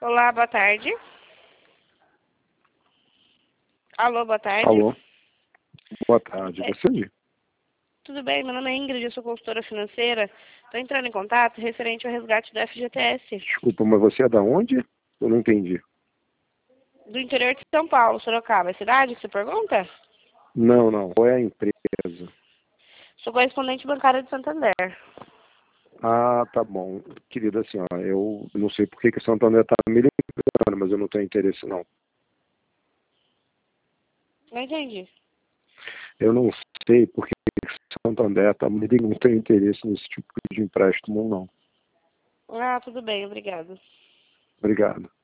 Olá, boa tarde. Alô, boa tarde. Alô, boa tarde. Você? Tudo bem? Meu nome é Ingrid, eu sou consultora financeira. Estou entrando em contato referente ao resgate do FGTS, Desculpa, mas você é da onde? Eu não entendi. do interior de São Paulo, Sorocaba. É cidade que você pergunta? Não. Qual é a empresa? Sou correspondente bancária de Santander. Ah, tá bom. Querida, assim, ó, eu não sei por que que o Santander está me ligando, mas eu não tenho interesse, não. Não entendi. Eu não sei por que que o Santander está me ligando, não tenho interesse nesse tipo de empréstimo, não. Ah, tudo bem, obrigada. Obrigado.